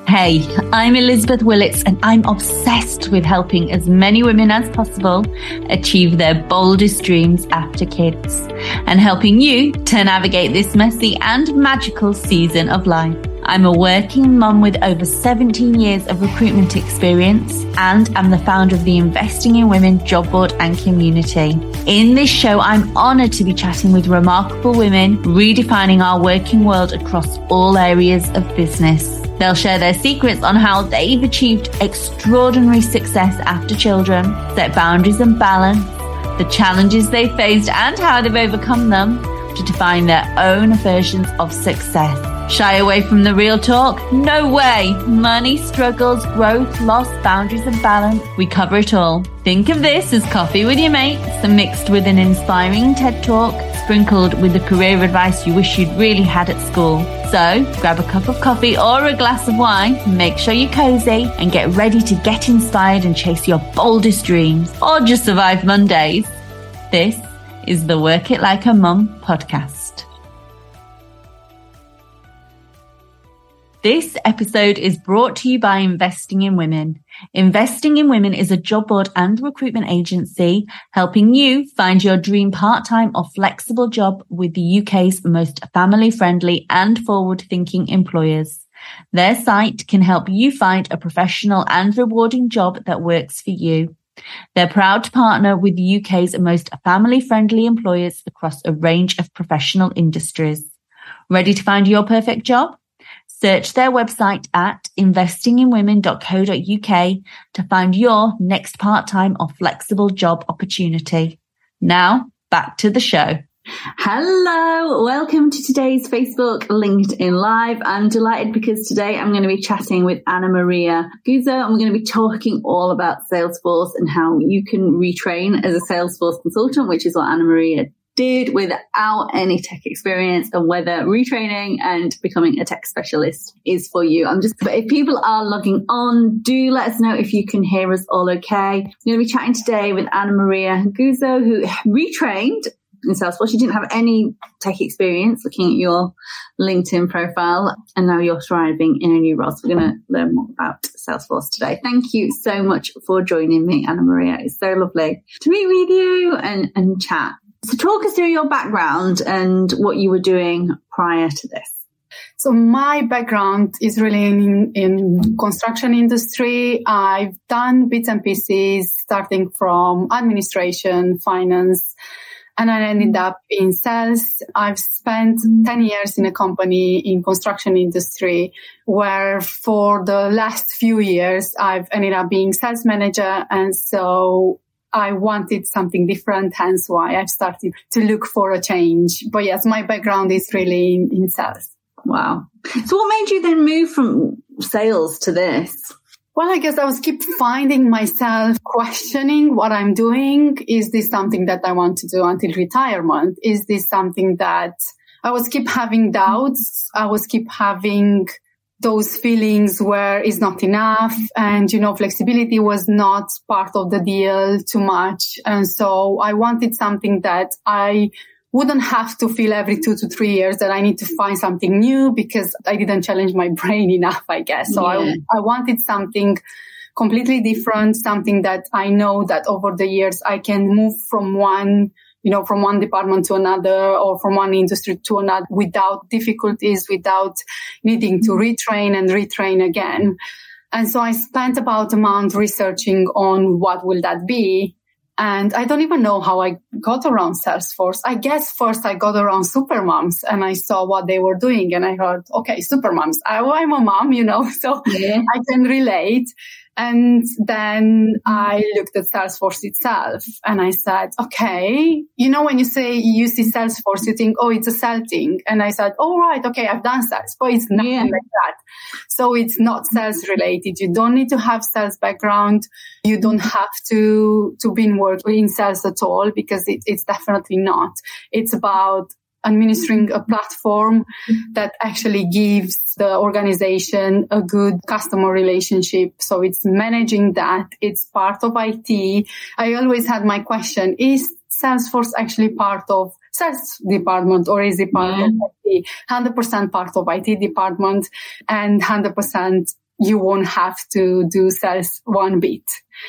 Hey, I'm Elizabeth Willits and I'm obsessed with helping as many women as possible achieve their boldest dreams after kids and helping you to navigate this messy and magical season of life. I'm a working mum with over 17 years of recruitment experience and I'm the founder of the Investing in Women job board and community. In this show, I'm honoured to be chatting with remarkable women, redefining our working world across all areas of business. They'll share their secrets on how they've achieved extraordinary success after children, set boundaries and balance, the challenges they faced and how they've overcome them to define their own versions of success. Shy away from the real talk? No way! Money, struggles, growth, loss, boundaries and balance. We cover it all. Think of this as coffee with your mates, mixed with an inspiring TED Talk, sprinkled with the career advice you wish you'd really had at school. So, grab a cup of coffee or a glass of wine, make sure you're cozy and get ready to get inspired and chase your boldest dreams or just survive Mondays. This is the Work It Like a Mum podcast. This episode is brought to you by Investing in Women. Investing in Women is a job board and recruitment agency helping you find your dream part-time or flexible job with the UK's most family-friendly and forward-thinking employers. Their site can help you find a professional and rewarding job that works for you. They're proud to partner with the UK's most family-friendly employers across a range of professional industries. Ready to find your perfect job? Search their website at investinginwomen.co.uk to find your next part-time or flexible job opportunity. Now, back to the show. Hello, welcome to today's Facebook LinkedIn Live. I'm delighted because today I'm going to be chatting with Anna Maria Guzzo and we're going to be talking all about Salesforce and how you can retrain as a Salesforce consultant, which is what Anna Maria did without any tech experience, and whether retraining and becoming a tech specialist is for you. If people are logging on, do let us know if you can hear us all okay. I'm going to be chatting today with Anna Maria Guzzo, who retrained in Salesforce. She didn't have any tech experience, looking at your LinkedIn profile, and now you're thriving in a new role. So we're going to learn more about Salesforce today. Thank you so much for joining me, Anna Maria. It's so lovely to meet with you and chat. So talk us through your background and what you were doing prior to this. So my background is really in construction industry. I've done bits and pieces starting from administration, finance, and I ended up in sales. I've spent 10 years in a company in construction industry where for the last few years I've ended up being sales manager. And so I wanted something different, hence why I've started to look for a change. But yes, my background is really in sales. Wow. So what made you then move from sales to this? Well, I guess I was keep finding myself questioning what I'm doing. Is this something that I want to do until retirement? Is this something that I was keep having doubts? I was keep having those feelings where it's not enough and, flexibility was not part of the deal too much. And so I wanted something that I wouldn't have to feel every 2 to 3 years that I need to find something new because I didn't challenge my brain enough, I guess. So I wanted something completely different, something that I know that over the years I can move from one department to another or from one industry to another without difficulties, without needing to retrain and retrain again. And so I spent about a month researching on what will that be. And I don't even know how I got around Salesforce. I guess first I got around Supermoms and I saw what they were doing and I heard, okay, Supermoms, I'm a mom, so I can relate. And then I looked at Salesforce itself and I said, okay, when you see Salesforce, you think, oh, it's a sell thing. And I said, oh, right. Okay. I've done sales, but it's nothing like that. So it's not sales related. You don't need to have sales background. You don't have to be working in sales at all because it's definitely not. It's about administering a platform that actually gives the organization a good customer relationship. So it's managing that. It's part of IT. I always had my question, is Salesforce actually part of sales department or is it part of IT? 100% part of IT department and 100% you won't have to do sales one bit.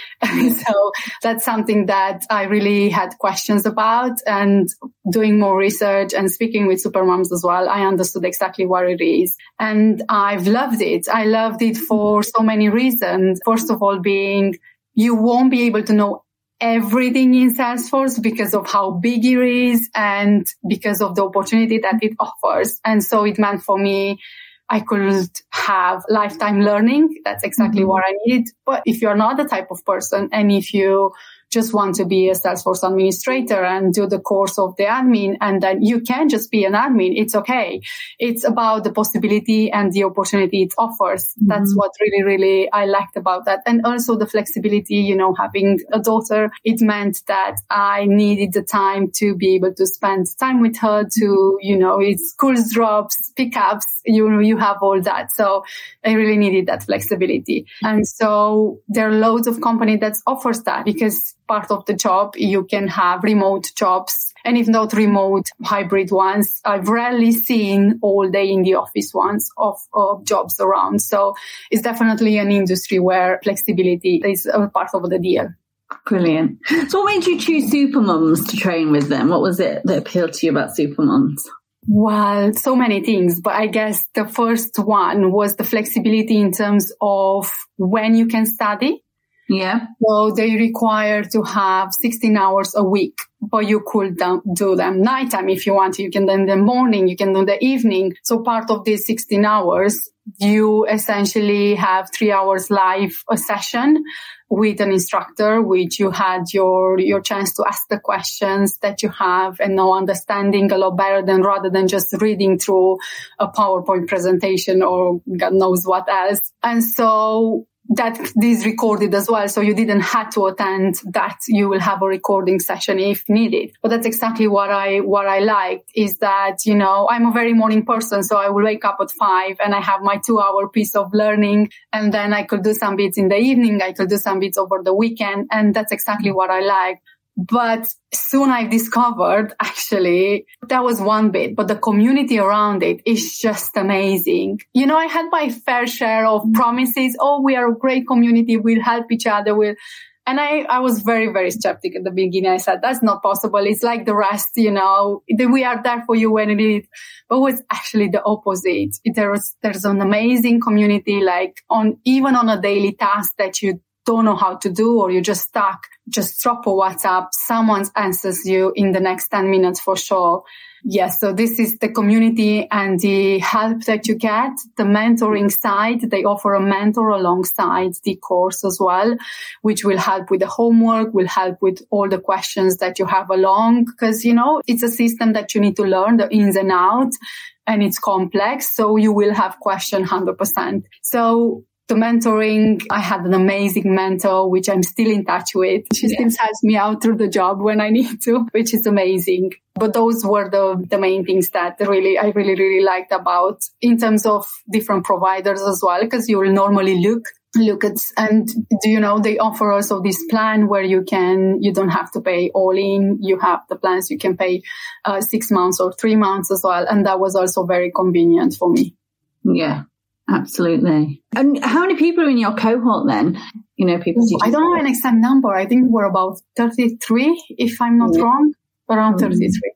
So that's something that I really had questions about, and doing more research and speaking with supermoms as well, I understood exactly what it is. And I've loved it. I loved it for so many reasons. First of all, being you won't be able to know everything in Salesforce because of how big it is and because of the opportunity that it offers. And so it meant for me, I could have lifetime learning. That's exactly what I need. But if you're not the type of person, and if you just want to be a Salesforce administrator and do the course of the admin, and then you can just be an admin, it's okay. It's about the possibility and the opportunity it offers. That's what really, really I liked about that. And also the flexibility, you know, having a daughter, it meant that I needed the time to be able to spend time with her, to, you know, it's schools drops, pickups, you have all that. So I really needed that flexibility. And so there are loads of companies that offers that, because part of the job, you can have remote jobs. And if not remote, hybrid ones. I've rarely seen all day in the office ones of jobs around. So it's definitely an industry where flexibility is a part of the deal. Brilliant. So what made you choose Supermoms to train with them? What was it that appealed to you about Supermoms? Well, so many things, but I guess the first one was the flexibility in terms of when you can study. Yeah. So they require to have 16 hours a week, but you could do them nighttime if you want to. You can do them in the morning, you can do the evening. So part of these 16 hours, you essentially have 3 hours live a session with an instructor, which you had your chance to ask the questions that you have and now understanding a lot better than rather than just reading through a PowerPoint presentation or God knows what else. And so that is recorded as well. So you didn't have to attend that. You will have a recording session if needed. But that's exactly what I liked, is that, you know, I'm a very morning person. So I will wake up at 5 and I have my 2-hour piece of learning. And then I could do some bits in the evening. I could do some bits over the weekend. And that's exactly what I like. But soon I discovered, actually, that was one bit, but the community around it is just amazing. You know, I had my fair share of promises. Oh, we are a great community. We'll help each other. And I was very, very skeptic at the beginning. I said, that's not possible. It's like the rest, you know, we are there for you when it is. But it was actually the opposite. There's an amazing community, like even on a daily task that you don't know how to do, or you're just stuck, just drop a WhatsApp. Someone answers you in the next 10 minutes for sure. Yes. So this is the community and the help that you get. The mentoring side, they offer a mentor alongside the course as well, which will help with the homework, will help with all the questions that you have along. Because, you know, it's a system that you need to learn the ins and outs, and it's complex. So you will have question 100%. So the mentoring, I had an amazing mentor, which I'm still in touch with. She still helps me out through the job when I need to, which is amazing. But those were the main things that I really liked about, in terms of different providers as well, because you will normally look at, and do you know, they offer also this plan where you don't have to pay all in. You have the plans, you can pay 6 months or 3 months as well. And that was also very convenient for me. Yeah. Absolutely. And how many people are in your cohort then? You know, people. I don't know an exact number. I think we're about 33, if I'm not wrong. Around 33.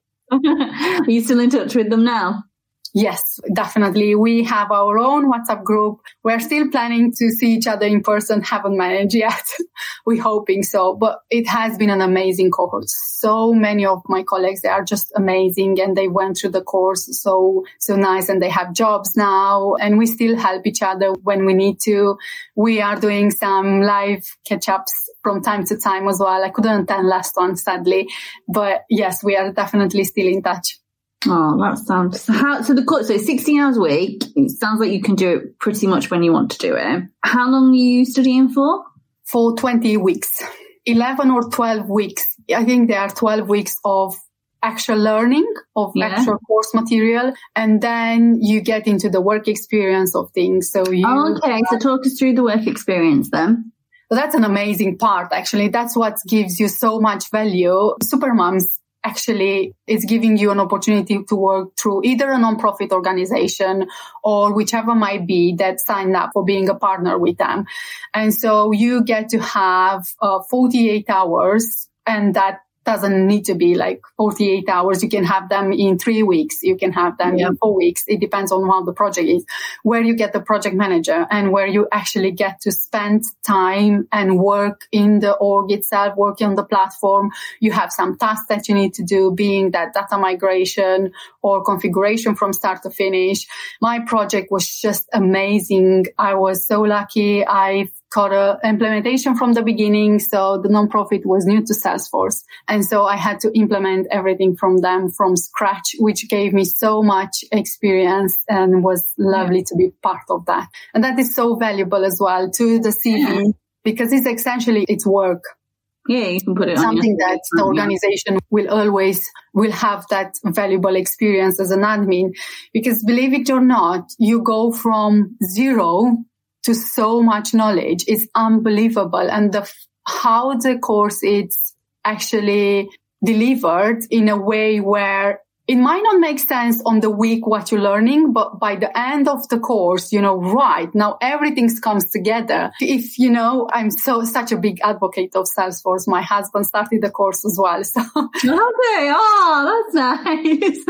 Are you still in touch with them now? Yes, definitely. We have our own WhatsApp group. We're still planning to see each other in person. Haven't managed yet. We're hoping so, but it has been an amazing cohort. So many of my colleagues, they are just amazing, and they went through the course so nice, and they have jobs now, and we still help each other when we need to. We are doing some live catch-ups from time to time as well. I couldn't attend last one, sadly, but yes, we are definitely still in touch. Oh, that sounds so the course, so 16 hours a week. It sounds like you can do it pretty much when you want to do it. How long are you studying for? For 20 weeks, 11 or 12 weeks. I think there are 12 weeks of actual learning of actual course material, and then you get into the work experience of things. So so talk us through the work experience then. So that's an amazing part, actually. That's what gives you so much value. Supermoms, actually it's giving you an opportunity to work through either a non-profit organization or whichever might be that signed up for being a partner with them. And so you get to have 48 hours, and that doesn't need to be like 48 hours. You can have them in 3 weeks. You can have them in 4 weeks. It depends on how the project is, where you get the project manager and where you actually get to spend time and work in the org itself, working on the platform. You have some tasks that you need to do, being that data migration or configuration from start to finish. My project was just amazing. I was so lucky. I got an implementation from the beginning. So the nonprofit was new to Salesforce. And so I had to implement everything from them from scratch, which gave me so much experience and was lovely to be part of that. And that is so valuable as well to the CV because it's work. Yeah, you can put it on something that the organization will have that valuable experience as an admin, because believe it or not, you go from zero to so much knowledge. It's unbelievable. And how the course is actually delivered in a way where it might not make sense on the week what you're learning, but by the end of the course, right now everything comes together. If, I'm such a big advocate of Salesforce. My husband started the course as well. So okay. Oh, that's nice.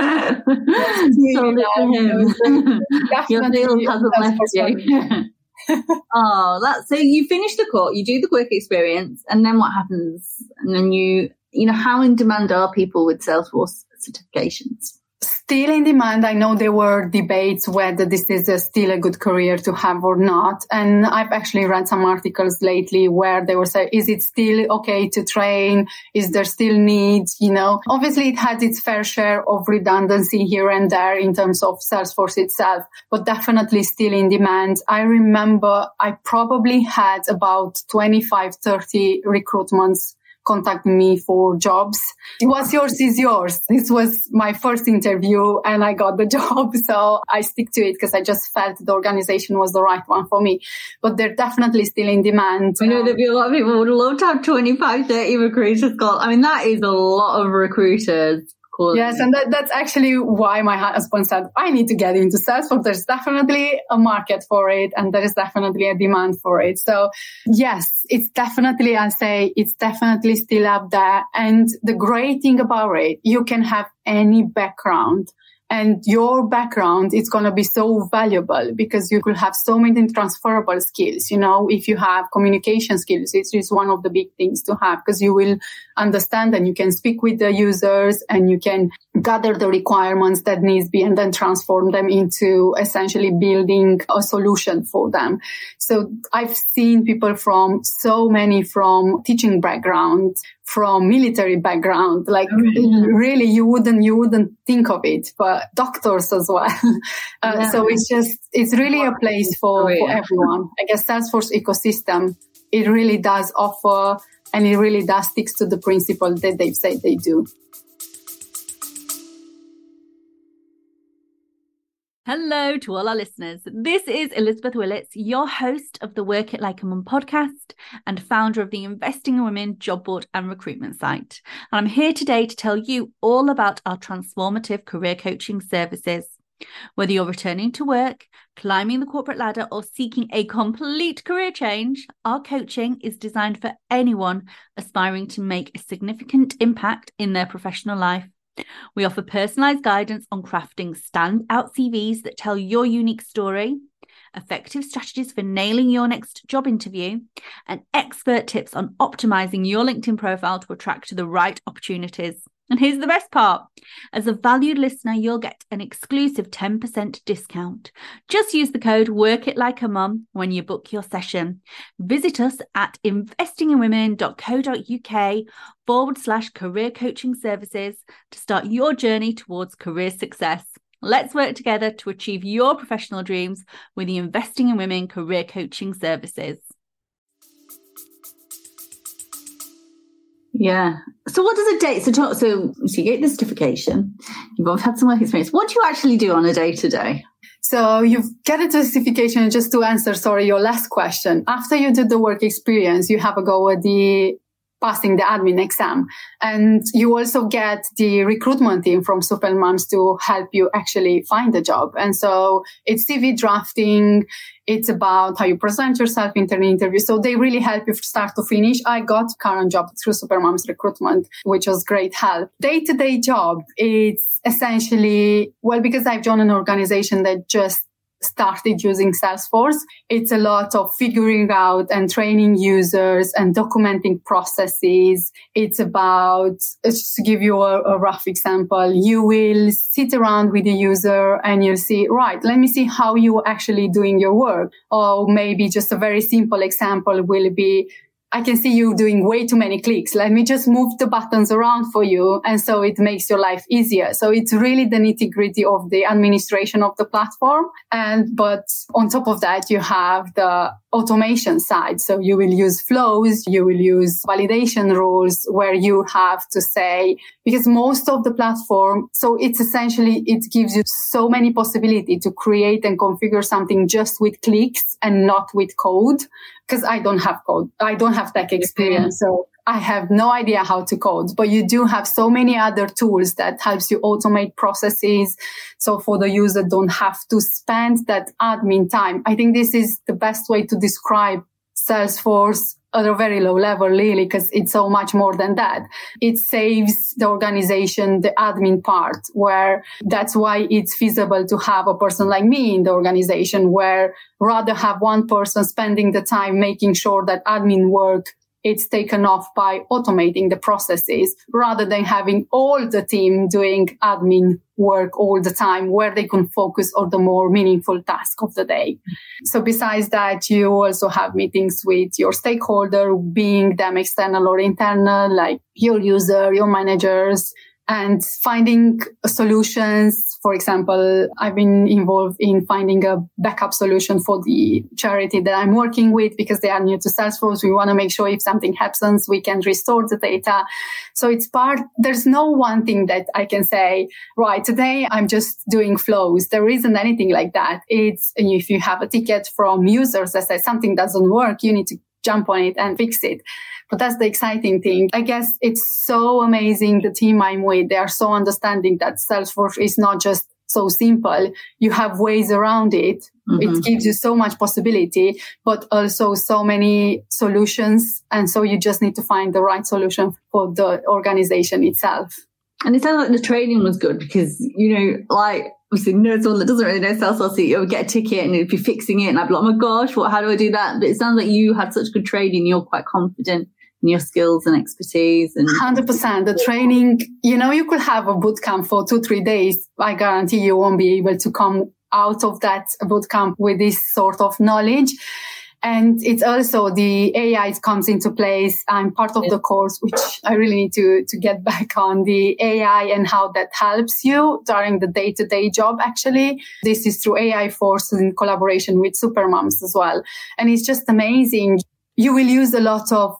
So you finish the course, you do the work experience, and then what happens? And then how in demand are people with Salesforce certifications? Still in demand. I know there were debates whether this is still a good career to have or not. And I've actually read some articles lately where they were saying, is it still okay to train? Is there still needs? Obviously it had its fair share of redundancy here and there in terms of Salesforce itself, but definitely still in demand. I remember I probably had about 25, 30 recruitments contacting me for jobs. What's yours is yours. This was my first interview and I got the job. So I stick to it because I just felt the organization was the right one for me. But they're definitely still in demand. I know there'd be a lot of people who would love to have 25, 30 recruiters call. I mean, that is a lot of recruiters. Yes, and that's actually why my husband said, I need to get into Salesforce. There's definitely a market for it and there is definitely a demand for it. So yes, it's definitely still up there. And the great thing about it, you can have any background. And your background is going to be so valuable because you could have so many transferable skills. If you have communication skills, it's just one of the big things to have because you will understand and you can speak with the users and you can gather the requirements that needs be and then transform them into essentially building a solution for them. So I've seen people from teaching background, from military background, really you wouldn't think of it, but doctors as well. So it's really a place for everyone. I guess Salesforce ecosystem, it really does offer and it really does stick to the principle that they've said they do. Hello to all our listeners. This is Elizabeth Willits, your host of the Work It Like a Mum podcast and founder of the Investing in Women job board and recruitment site. And I'm here today to tell you all about our transformative career coaching services. Whether you're returning to work, climbing the corporate ladder, or seeking a complete career change, our coaching is designed for anyone aspiring to make a significant impact in their professional life. We offer personalised guidance on crafting standout CVs that tell your unique story, effective strategies for nailing your next job interview, and expert tips on optimising your LinkedIn profile to attract the right opportunities. And here's the best part. As a valued listener, you'll get an exclusive 10% discount. Just use the code WORKITLIKEAMUM when you book your session. Visit us at investinginwomen.co.uk/career coaching services to start your journey towards career success. Let's work together to achieve your professional dreams with the Investing in Women career coaching services. Yeah. So what does a day? So you get the certification. You've both had some work experience. What do you actually do on a day-to-day? So you've got a certification. Just to answer, your last question. After you did the work experience, you have a go at the passing the admin exam. And you also get the recruitment team from Supermoms to help you actually find a job. And so it's CV drafting. It's about how you present yourself in an interview. So they really help you from start to finish. I got current job through Supermoms recruitment, which was great help. Day-to-day job, it's essentially, well, because I've joined an organization that just started using Salesforce, it's a lot of figuring out and training users and documenting processes. It's about, just to give you a rough example, you will sit around with the user and you'll see, right, let me see how you're actually doing your work. Or maybe just a very simple example will be, I can see you doing way too many clicks. Let me just move the buttons around for you. And so it makes your life easier. So it's really the nitty-gritty of the administration of the platform. But on top of that, you have the automation side. So you will use flows, you will use validation rules where you have to say, because most of the platform, so it's essentially, it gives you so many possibilities to create and configure something just with clicks and not with code. Because I don't have code. I don't have tech experience. So I have no idea how to code, but you do have so many other tools that helps you automate processes. So for the user, don't have to spend that admin time. I think this is the best way to describe Salesforce at a very low level, really, because it's so much more than that. It saves the organization the admin part, where that's why it's feasible to have a person like me in the organization, where rather have one person spending the time making sure that admin work it's taken off by automating the processes rather than having all the team doing admin work all the time where they can focus on the more meaningful task of the day. So besides that, you also have meetings with your stakeholder, being them external or internal, like your user, your managers, and finding solutions. For example, I've been involved in finding a backup solution for the charity that I'm working with because they are new to Salesforce. We want to make sure if something happens, we can restore the data. So it's there's no one thing that I can say, right, today I'm just doing flows. There isn't anything like that. It's if you have a ticket from users that says something doesn't work, you need to jump on it and fix it. But that's the exciting thing. I guess it's so amazing. The team I'm with, they are so understanding that Salesforce is not just so simple. You have ways around it. Mm-hmm. It gives you so much possibility, but also so many solutions. And so you just need to find the right solution for the organization itself. And it sounds like the training was good because, like, obviously, someone that doesn't really know Salesforce, you would get a ticket and you'd be fixing it. And I'd be like, oh my gosh, how do I do that? But it sounds like you had such good training. You're quite confident in your skills and expertise. And 100%. The training, you could have a bootcamp for 2-3 days. I guarantee you won't be able to come out of that bootcamp with this sort of knowledge. And it's also the AI comes into place. I'm part of the course, which I really need to get back on the AI and how that helps you during the day-to-day job, actually. This is through AI Force in collaboration with Supermoms as well. And it's just amazing. You will use a lot of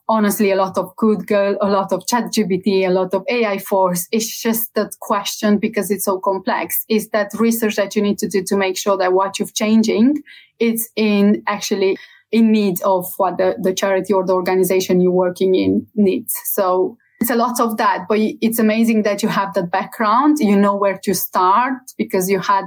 Google, a lot of ChatGPT, a lot of AI Force. It's just that question because it's so complex. Is that research that you need to do to make sure that what you're changing is in need of what the charity or the organization you're working in needs. So it's a lot of that, but it's amazing that you have that background. You know where to start because you had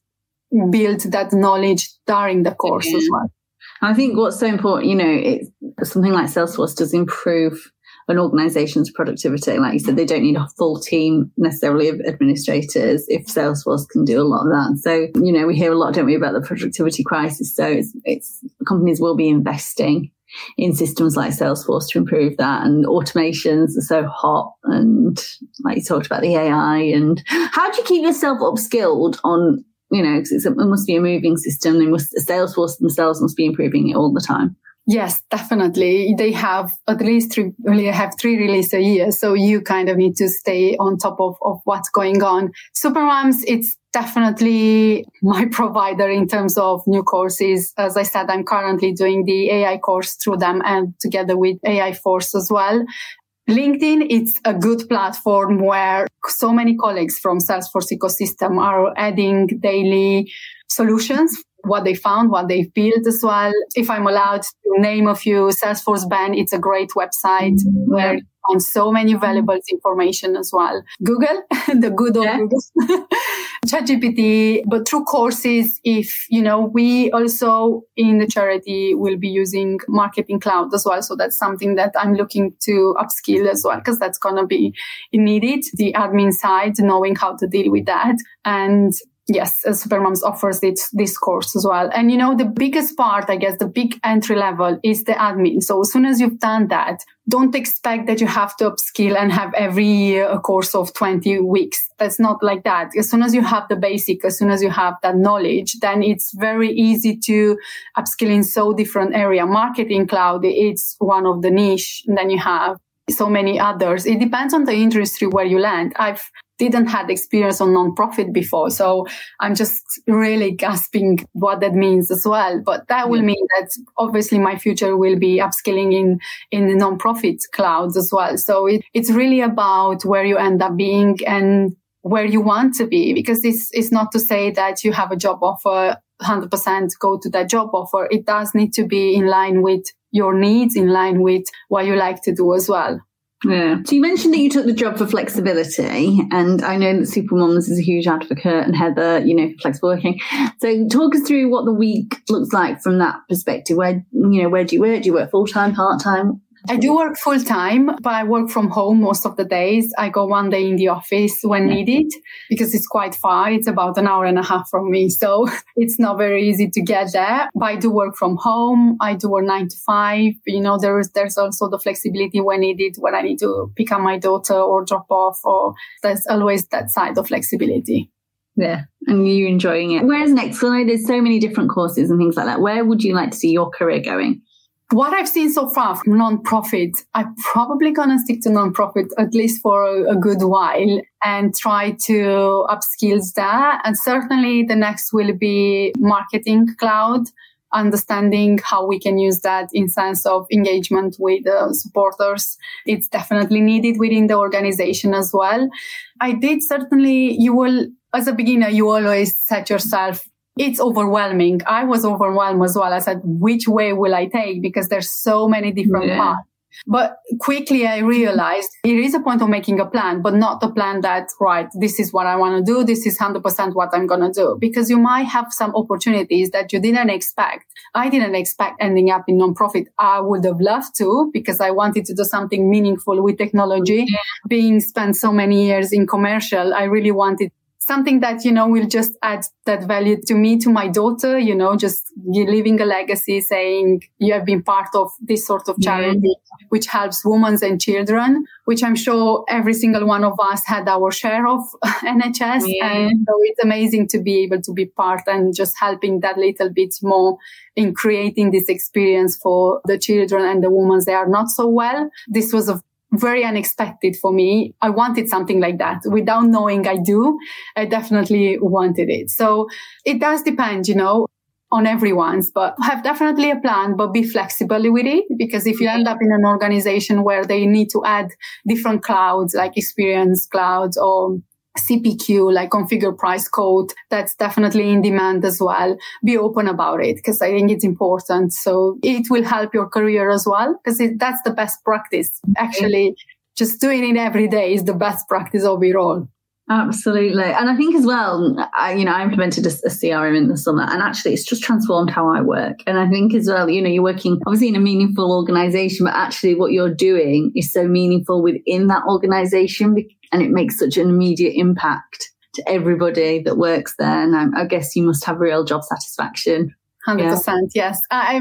built that knowledge during the course as well. I think what's so important, it's something like Salesforce does improve an organization's productivity. Like you said, they don't need a full team necessarily of administrators if Salesforce can do a lot of that. So, we hear a lot, don't we, about the productivity crisis. So it's companies will be investing in systems like Salesforce to improve that. And automations are so hot. And like you talked about the AI. And how do you keep yourself upskilled on, because it must be a moving system. Salesforce themselves must be improving it all the time. Yes, definitely. They have at least 3 releases a year. So you kind of need to stay on top of what's going on. Supermoms, it's definitely my provider in terms of new courses. As I said, I'm currently doing the AI course through them and together with AI Force as well. LinkedIn, it's a good platform where so many colleagues from Salesforce ecosystem are adding daily solutions what they found, what they've built as well. If I'm allowed to name a few, Salesforce Ben, it's a great website where you find so many valuable information as well. Google, the good old Google, ChatGPT, but through courses, if, we also in the charity will be using Marketing Cloud as well. So that's something that I'm looking to upskill as well, because that's going to be needed. The admin side, knowing how to deal with that. And yes, Supermoms offers this course as well. And, the biggest part, I guess, the big entry level is the admin. So as soon as you've done that, don't expect that you have to upskill and have every year a course of 20 weeks. That's not like that. As soon as you have the basic, as soon as you have that knowledge, then it's very easy to upskill in so different area. Marketing Cloud, it's one of the niche. And then you have so many others. It depends on the industry where you land. Didn't had experience on nonprofit before, so I'm just really grasping what that means as well. But that will mean that obviously my future will be upskilling in the nonprofit clouds as well. So it's really about where you end up being and where you want to be, because it's not to say that you have a job offer, 100% go to that job offer. It does need to be in line with your needs, in line with what you like to do as well. Yeah. So you mentioned that you took the job for flexibility, and I know that Supermoms is a huge advocate, and Heather, for flexible working. So talk us through what the week looks like from that perspective. Where do you work? Do you work full-time, part-time? I do work full-time, but I work from home most of the days. I go one day in the office when needed, because it's quite far. It's about an hour and a half from me. So it's not very easy to get there. But I do work from home. I do a 9 to 5. There's also the flexibility when needed, when I need to pick up my daughter or drop off, or there's always that side of flexibility. Yeah. And you enjoying it. Where's next? So there's so many different courses and things like that. Where would you like to see your career going? What I've seen so far from nonprofit, I'm probably going to stick to nonprofit at least for a good while and try to upskill that. And certainly the next will be Marketing Cloud, understanding how we can use that in sense of engagement with supporters. It's definitely needed within the organization as well. I did certainly, as a beginner, you always set yourself, it's overwhelming. I was overwhelmed as well. I said, which way will I take? Because there's so many different paths. But quickly I realized it is a point of making a plan, but not a plan that, right, this is what I want to do. This is 100% what I'm going to do. Because you might have some opportunities that you didn't expect. I didn't expect ending up in nonprofit. I would have loved to, because I wanted to do something meaningful with technology. Being spent so many years in commercial, I really wanted something that, will just add that value to me, to my daughter, just leaving a legacy saying you have been part of this sort of charity, which helps women and children, which I'm sure every single one of us had our share of NHS. And so it's amazing to be able to be part and just helping that little bit more in creating this experience for the children and the women that are not so well. This was very unexpected for me. I wanted something like that without knowing I do. I definitely wanted it. So it does depend, on everyone's, but have definitely a plan, but be flexible with it. Because if you end up in an organization where they need to add different clouds, like Experience Cloud or CPQ, like Configure Price Quote, that's definitely in demand as well. Be open about it, because I think it's important. So it will help your career as well, because that's the best practice. Actually, just doing it every day is the best practice overall. Absolutely. And I think as well, I implemented a CRM in the summer, and actually it's just transformed how I work. And I think as well, you're working obviously in a meaningful organization, but actually what you're doing is so meaningful within that organization, and it makes such an immediate impact to everybody that works there. And I guess you must have real job satisfaction. 100%, yes.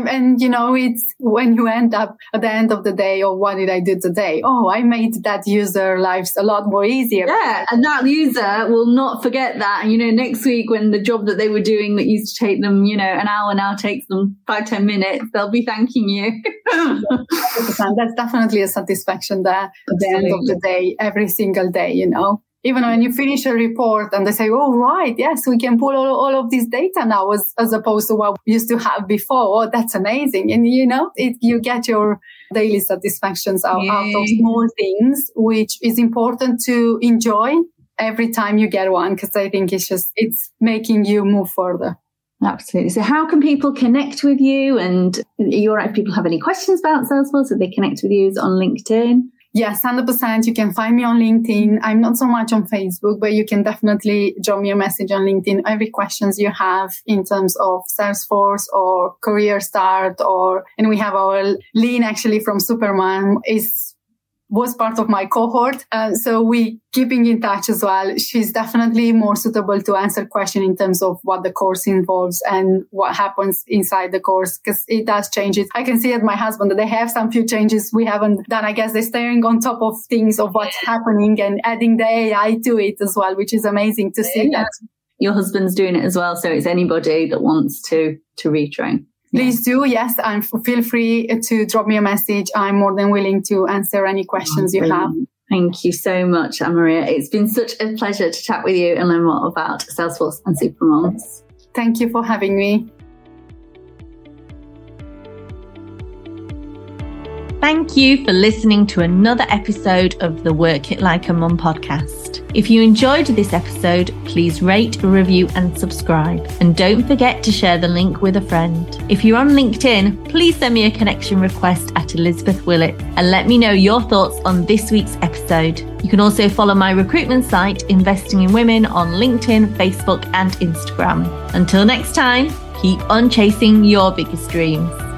It's when you end up at the end of the day, or what did I do today? Oh, I made that user lives a lot more easier. Yeah, and that user will not forget that. And, next week when the job that they were doing that used to take them, an hour now takes them 5-10 minutes, they'll be thanking you. 100%. That's definitely a satisfaction there at the end of the day, every single day, Even when you finish a report and they say, oh, right, yes, we can pull all of this data now as opposed to what we used to have before. Oh, that's amazing. And, you get your daily satisfactions out of small things, which is important to enjoy every time you get one, because I think it's making you move further. Absolutely. So how can people connect with you? And are you all right if people have any questions about Salesforce? If they connect with you, is it on LinkedIn? Yes, 100%. You can find me on LinkedIn. I'm not so much on Facebook, but you can definitely drop me a message on LinkedIn. Every questions you have in terms of Salesforce or career start, and we have our Lean actually from Supermom was part of my cohort. So we keeping in touch as well. She's definitely more suitable to answer questions in terms of what the course involves and what happens inside the course, because it does change it. I can see at my husband that they have some few changes we haven't done. I guess they're staying on top of things of what's happening and adding the AI to it as well, which is amazing to see that. Your husband's doing it as well. So it's anybody that wants to retrain. Please do. Yes. And feel free to drop me a message. I'm more than willing to answer any questions you have. Thank you so much, Anne-Maria. It's been such a pleasure to chat with you and learn more about Salesforce and Supermoms. Thank you for having me. Thank you for listening to another episode of the Work It Like a Mum podcast. If you enjoyed this episode, please rate, review and subscribe. And don't forget to share the link with a friend. If you're on LinkedIn, please send me a connection request at Elizabeth Willett and let me know your thoughts on this week's episode. You can also follow my recruitment site, Investing in Women, on LinkedIn, Facebook and Instagram. Until next time, keep on chasing your biggest dreams.